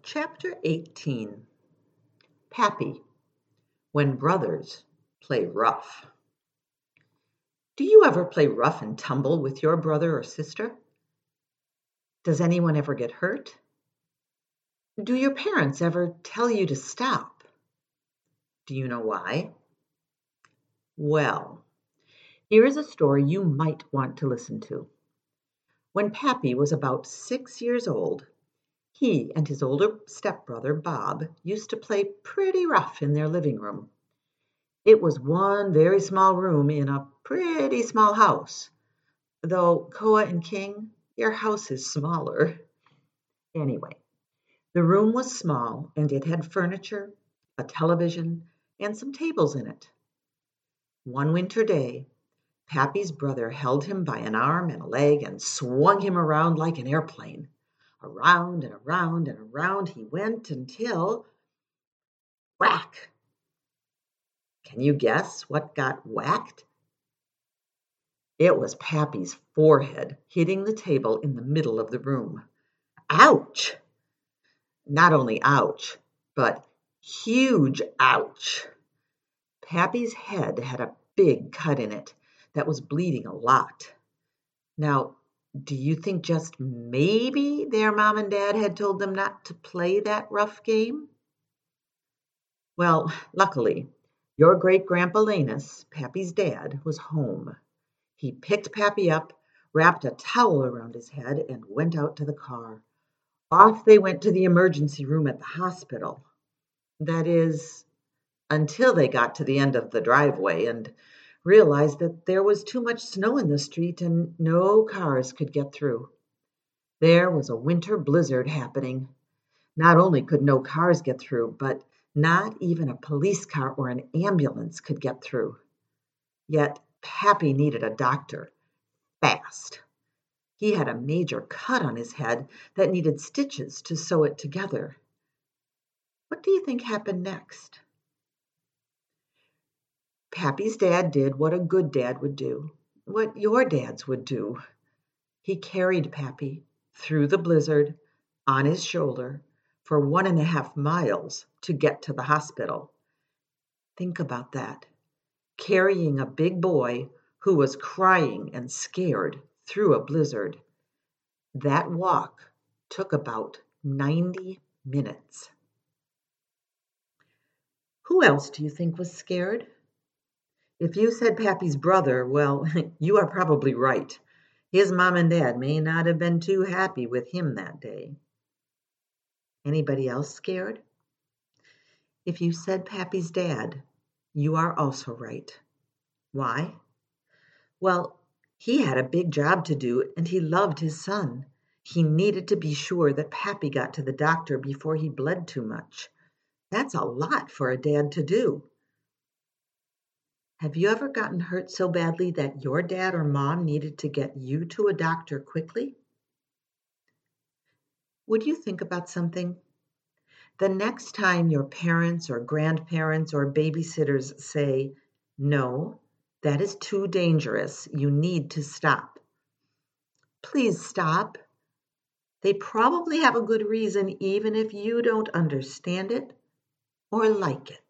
Chapter 18. Pappy, when brothers play rough. Do you ever play rough and tumble with your brother or sister? Does anyone ever get hurt? Do your parents ever tell you to stop? Do you know why? Well, here is a story you might want to listen to. When Pappy was about 6 years old, he and his older stepbrother, Bob, used to play pretty rough in their living room. It was one very small room in a pretty small house, though Koa and King, your house is smaller. Anyway, the room was small and it had furniture, a television, and some tables in it. One winter day, Pappy's brother held him by an arm and a leg and swung him around like an airplane. Around and around and around he went until whack! Can you guess what got whacked? It was Pappy's forehead hitting the table in the middle of the room. Ouch! Not only ouch, but huge ouch. Pappy's head had a big cut in it that was bleeding a lot. Now, do you think just maybe their mom and dad had told them not to play that rough game? Well, luckily, your great-grandpa Lanus, Pappy's dad, was home. He picked Pappy up, wrapped a towel around his head, and went out to the car. Off they went to the emergency room at the hospital. That is, until they got to the end of the driveway and realized that there was too much snow in the street and no cars could get through. There was a winter blizzard happening. Not only could no cars get through, but not even a police car or an ambulance could get through. Yet Pappy needed a doctor, fast. He had a major cut on his head that needed stitches to sew it together. What do you think happened next? Pappy's dad did what a good dad would do, what your dads would do. He carried Pappy through the blizzard on his shoulder for 1.5 miles to get to the hospital. Think about that. Carrying a big boy who was crying and scared through a blizzard. That walk took about 90 minutes. Who else do you think was scared? If you said Pappy's brother, well, you are probably right. His mom and dad may not have been too happy with him that day. Anybody else scared? If you said Pappy's dad, you are also right. Why? Well, he had a big job to do and he loved his son. He needed to be sure that Pappy got to the doctor before he bled too much. That's a lot for a dad to do. Have you ever gotten hurt so badly that your dad or mom needed to get you to a doctor quickly? Would you think about something? The next time your parents or grandparents or babysitters say, "No, that is too dangerous. You need to stop." Please stop. They probably have a good reason even if you don't understand it or like it.